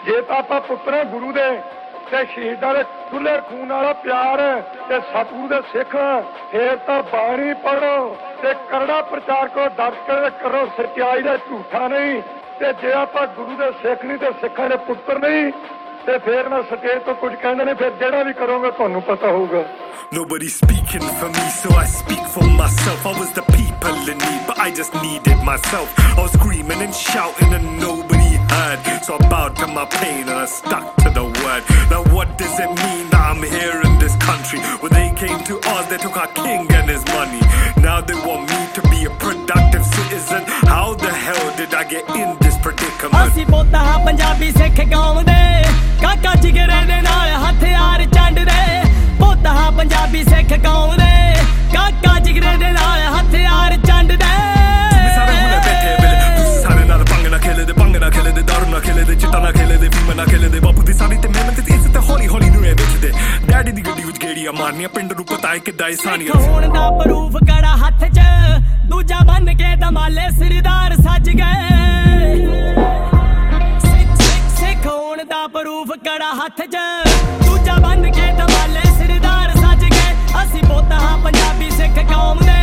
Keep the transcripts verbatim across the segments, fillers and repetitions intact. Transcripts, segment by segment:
ਜੇ ਤਾਂ ਆਪਾਂ ਪੁੱਤਰ ਗੁਰੂ ਦੇ ਤੇ ਸ਼ਹੀਦਾਂ ਦੇ ਖੁੱਲੇ ਖੂਨ ਵਾਲਾ ਪਿਆਰ ਤੇ ਸਤਿਗੁਰੂ ਦੇ ਸਿੱਖ, ਫੇਰ ਤਾਂ ਬਾਣੀ ਪੜ੍ਹੋ ਤੇ ਕਰੜਾ ਪ੍ਰਚਾਰ ਕਰੋ, ਡਟ ਕੇ ਕਰੋ, ਸੱਚਾਈ ਦਾ ਝੂਠਾ ਨਹੀਂ। ਤੇ ਜੇ ਆਪਾਂ ਗੁਰੂ ਦੇ ਸਿੱਖ ਨਹੀਂ ਤੇ ਸਿੱਖਾਂ ਦੇ ਪੁੱਤਰ ਨਹੀਂ ਤੇ ਫੇਰ ਮੈਂ ਸਟੇਜ ਤੋਂ ਕੁਝ ਕਹਿੰਦੇ ਨੇ, ਫਿਰ ਜਿਹੜਾ ਵੀ ਕਰੋਗੇ ਤੁਹਾਨੂੰ ਪਤਾ ਹੋਊਗਾ। Nobody's speaking for me, so I speak for myself. I was the people in need, but I just needed myself. I was screaming and shouting and nobody heard, so I bowed to my pain and I stuck to the word. Now what does it mean that I'm here in this country? When they came to us, they took our king and his money. Now they want me to be a productive citizen. How the hell did I get in this predicament? ਅਸੀਂ ਬੋਤਾ ਹਾਂ ਪੰਜਾਬੀ ਸਿੱਖ ਕੌਮ ਦੇ, ਕਾਕਾ ਜਿਗਰੇ ਦੇ ਨਾਲ ਹਥਿਆਰ ਚੰਡਦੇ। ਬੋਤਾ ਹਾਂ ਪੰਜਾਬੀ ਸਿੱਖ ਕੌਮ ਦੇ, ਕਾਕਾ ਜਿਗਰੇ ਦੇ ਨਾਲ ਹਥਿਆਰ ਚੰਡਦੇ। ਸਾਰੇ ਹੁਣੇ ਬੈਠੇ ਵੇਲੇ ਤੁਸੀਂ ਸਾਰੇ ਨਾਲ ਭੰਗ ਨਾ ਖੇਲੇ ਦੇ, ਭੰਗ ਨਾ ਖੇਲੇ ਦੇ, ਦਾਰੂ ਨਾ ਖੇਲੇ ਦੇ, ਚਿੱਟਾ ਨਾ ਖੇਲੇ ਦੇ, ਫੀਮ ਨਾ ਖੇਲੇ ਦੇ। ਬਾਪੂ ਦੀ ਸਾਰੀ ਤੇ ਮਿਹਨਤ ਤੇ ਇੱਜ਼ਤ ਹੌਲੀ ਹੌਲੀ ਨੂੰ ਇਹ ਵੇਚਦੇ। ਡੈਡੀ ਦੀ ਗੱਡੀ ਵਿੱਚ ਗੇੜੀਆਂ ਮਾਰਨੀਆਂ, ਪਿੰਡ ਨੂੰ ਪਤਾ ਹੈ ਕਿੱਦਾਂ ਇਨਸਾਨੀਅਤ। ਹੁਣ ਦਾ ਪ੍ਰੂਫ ਕੜਾ ਹੱਥ 'ਚ, ਦੂਜਾ ਬੰਨ ਕੇ ਦਮਾਲੇ ਸਰਦਾਰ ਸੱਜ ਗਏ। ਸਿੱਖ ਹੋਣ ਦਾ ਪ੍ਰੂਫ ਕੜਾ ਹੱਥ 'ਚ, ਦੂਜਾ ਬੰਨ ਕੇ ਦਮਾਲੇ ਸਰਦਾਰ ਸੱਜ ਗਏ। ਅਸੀਂ ਬੋਤਾ ਹਾਂ ਪੰਜਾਬੀ ਸਿੱਖ ਕੌਮ ਦੇ।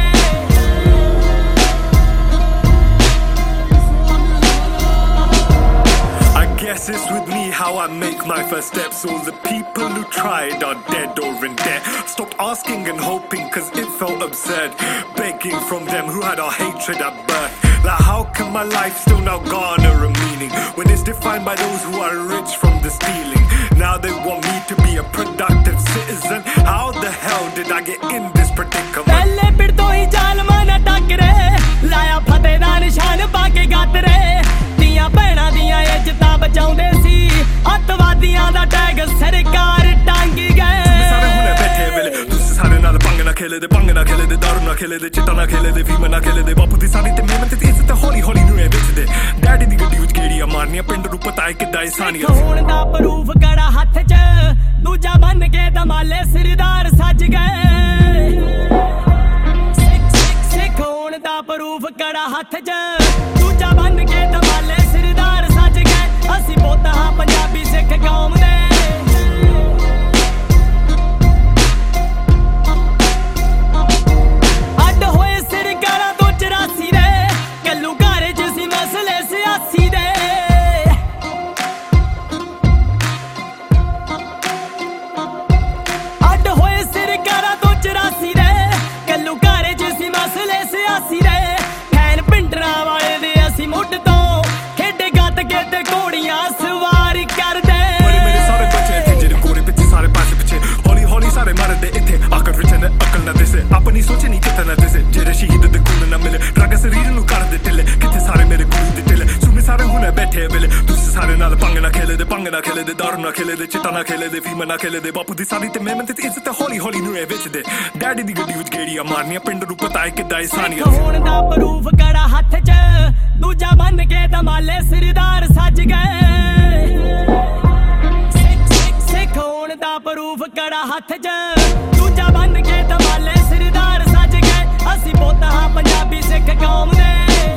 Guess it's with me how I make my first steps. All the people who tried are dead or in debt. Stopped asking and hoping cause it felt absurd, begging from them who had our hatred at birth. Like how can my life still now garner a meaning when it's defined by those who are rich from the stealing? Now they want me to be a productive citizen. How the hell did I get in this predicament? ਪਹਿਲੇ ਪਿੜ ਤੋਂ ਹੀ ਜ਼ਾਲਮਾਂ ਨਾ ਟੱਕਰੇ, ਲਾਇਆ ਫਤਿਹ ਦਾ ਨਿਸ਼ਾਨ ਪਾ ਕੇ ਗਾਤਰੇ। ਦੀਆਂ ਭੈਣਾਂ ਦੀਆਂ ਇੱਜ਼ਤਾਂ ਬਚਾਉਂਦੇ ਸੀ, ਅੱਤਵਾਦੀਆਂ ਦਾ ਟੈਗ ਸਰਕਾਰ ਟੰਗ ਗਏ। ਸਾਰੇ ਹੁਣੇ ਬੈਠੇ ਵੇਲੇ ਤੁਸੀਂ ਸਾਰੇ ਨਾਲ ਭੰਗ ਨਾ ਖੇਲੇ ਦੇ, ਭੰਗ ਨਾ ਖੇਲੇ ਦੇ, ਦਾਰੂ ਨਾ ਖੇਲੇ ਦੇ, ਚਿੱਟਾ ਨਾ ਖੇਲੇ ਦੇ, ਫੀਮ ਨਾ ਖੇਲੇ ਦੇ। ਬਾਪੂ ਦੀ ਸਾਰੀ ਤੇ ਮਿਹਨਤ ਤੇ ਇੱਜ਼ਤ ਹੌਲੀ ਹੌਲੀ ਨੂੰ ਇਹ ਵੇਚਦੇ। ਡੈਡੀ ਦੀ ਗੱਡੀ ਵਿੱਚ ਗੇੜੀਆਂ ਮਾਰਨੀਆਂ, ਪਿੰਡ ਨੂੰ ਪਤਾ ਹੈ ਕਿੱਦਾਂ ਇਨਸਾਨੀਅਤ। ਹੁਣ ਦਾ ਪ੍ਰੂਫ ਕੜਾ ਹੱਥ 'ਚ, ਦੂਜਾ ਬੰਨ ਕੇ ਦਮਾਲੇ ਸਰਦਾਰ ਸੱਜ ਗਏ। ਸਿੱਖ ਹੋਣ ਦਾ ਪ੍ਰੂਫ ਕੜਾ ਹੱਥ 'ਚ, ਦੂਜਾ ਬੰਨ ਕੇ ਦਮਾਲੇ ਸਰਦਾਰ ਸੱਜ ਗਏ। ਅਸੀਂ ਬੋਤਾ ਹਾਂ ਪੰਜਾਬੀ ਸਿੱਖ ਕੌਮ ਦੇ। ਅੱਡ ਹੋਏ ਸਰਕਾਰਾਂ ਤੋਂ ਚੁਰਾਸੀ ਦੇ, ਕੱਲੂ ਘਰ 'ਚ ਸੀ ਮਸਲੇ ਸਿਆਸੀ ਦੇ। ਅੱਡ ਹੋਏ ਸਰਕਾਰਾਂ ਤੋਂ ਚੁਰਾਸੀ ਦੇ, ਕੱਲੂ ਘਰ 'ਚ ਸੀ ਮਸਲੇ ਸਿਆਸੀ ਦੇ। ਫੈਨ ਪਿੰਡਰਾਂ ਵਾਲੇ ਦੇ ਅਸੀਂ ਮੁੱਢ ਤੋਂ, ਖੇਡੇ ਗੱਤ ਕੇ ਤੇ ਘੋੜੀਆਂ ਸਵਾਰ ਕਰਦੇ। ਮੇਰੇ ਸਾਰੇ ਬੱਚੇ ਇੱਥੇ ਜਿਹੜੇ ਕੋਰੇ ਪਿੱਛੇ ਸਾਰੇ ਪਾਸੇ ਪਿੱਛੇ, ਹੌਲੀ ਹੌਲੀ ਸਾਰੇ ਮਰਦੇ ਇੱਥੇ ਆਕਰ ਵਿੱਚ ਨੇ ਅਕਲ ਨਾ ਦਿਸੇ, ਆਪਣੀ ਸੋਚ ਨਹੀਂ ਕਿਤੇ ਨਾ ਦਿਸੇ। ਜਿਹੜੇ ਸ਼ਹੀਦ ਦੇ ਖੂਨ ਨਾ ਮਿਲੇ, ਰਗ ਸਰੀਰ ਨੂੰ ਕਰਦੇ ਢਿੱਲੇ, ਕਿੱਥੇ ਸਾਰੇ ਮੇਰੇ ਗੁਰੂ ਦੇ ਢਿੱਲੇ। ਸੁਣੇ ਸਾਰੇ ਹੁਣੇ ਬੈਠੇ ਵੇਲੇ ਤੁਸੀਂ ਸਾਰੇ ਨਾਲ ਭੰਗ ਨਾ ਖੇਲੇ ਦੇ, ਭੰਗ ਨਾ ਖੇਲੇ ਦੇ, ਦਾਰੂ ਨਾ ਖੇਲੇ ਦੇ, ਚਿੱਟਾ ਨਾ ਖੇਲੇ ਦੇ, ਫੀਮ ਨਾ ਖੇਲੇ ਦੇ। ਬਾਪੂ ਦੀ ਸਾਰੀ ਤੇ ਮਿਹਨਤ ਤੇ ਇੱਜ਼ਤ ਹੌਲੀ ਹੌਲੀ ਨੂੰ ਇਹ ਵੇਚਦੇ। ਡੈਡੀ ਦੀ ਗੱਡੀ ਵਿੱਚ ਗੇੜੀਆਂ ਮਾਰਨੀਆਂ, ਪਿੰਡ ਨੂੰ ਪਤਾ ਹੈ ਕਿੱਦਾਂ ਇਨਸਾਨੀਅਤ। ਹੁਣ ਦਾ ਪ੍ਰੂਫ ਕੜਾ ਹੱਥ 'ਚ, ਦੂਜਾ ਬੰਨ ਕੇ ਦਮਾਲੇ ਸਰਦਾਰ ਸੱਜ ਗਏ। ਸਿੱਖ ਹੋਣ ਦਾ ਪ੍ਰੂਫ ਕੜਾ ਹੱਥ 'ਚ, ਦੂਜਾ ਬੰਨ ਕੇ ਦਮਾਲੇ ਸਰਦਾਰ ਸੱਜ ਗਏ। ਅਸੀਂ ਬੋਤਾ ਹਾਂ ਪੰਜਾਬੀ ਸਿੱਖ ਕੌਮ ਦੇ।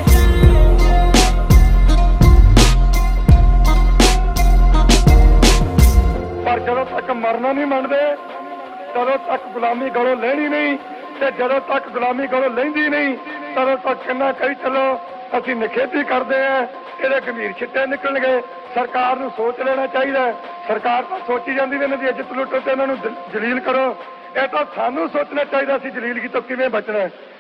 ਪਰ ਜਦੋਂ ਤੱਕ ਮਰਨਾ ਨਹੀਂ ਮੰਨਦੇ, ਤਦੋਂ ਤੱਕ ਗੁਲਾਮੀ ਗਲੋਂ ਲੈਣੀ ਨਹੀਂ, ਤੇ ਜਦੋਂ ਤੱਕ ਗੁਲਾਮੀ ਗਲੋਂ ਲੈਂਦੀ ਨਹੀਂ ਤਦੋਂ ਤੱਕ ਕਿੰਨਾ ਕਹੀ ਚੱਲੋ ਅਸੀਂ ਨਿਖੇਧੀ ਕਰਦੇ ਆ, ਇਹਦੇ ਗੰਭੀਰ ਛਿੱਟੇ ਨਿਕਲਣਗੇ। ਸਰਕਾਰ ਨੂੰ ਸੋਚ ਲੈਣਾ ਚਾਹੀਦਾ। ਸਰਕਾਰ ਤਾਂ ਸੋਚੀ ਜਾਂਦੀ ਵੀ ਇਹਨਾਂ ਦੀ ਇੱਜ਼ਤ ਲੁੱਟੋ ਤੇ ਇਹਨਾਂ ਨੂੰ ਜਲੀਲ ਕਰੋ। ਇਹ ਤਾਂ ਸਾਨੂੰ ਸੋਚਣਾ ਚਾਹੀਦਾ ਅਸੀਂ ਜਲੀਲਗੀ ਤੋਂ ਕਿਵੇਂ ਬਚਣਾ ਹੈ।